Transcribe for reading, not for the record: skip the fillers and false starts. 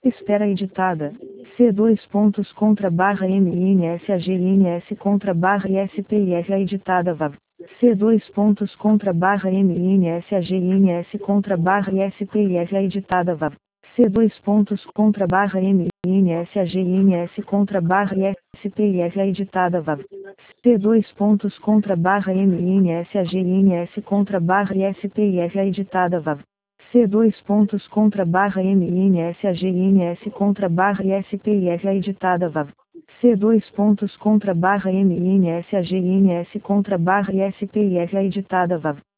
Espera editada. C dois pontos contra barra MINSAGINS contra barra ISPIS editada VAV. C dois pontos contra barra MINSAGINS contra barra ISPIS editada VAV. C dois pontos contra barra MINSAGINS contra barra ISPIS editada VAV. C dois pontos contra barra MINSAGINS contra barra ISPIS editada VAV. C dois pontos contra barra MINSAGINS contra barra ISPIS editada VAV. C dois pontos contra barra MINSAGINS contra barra ISPIS editada VAV.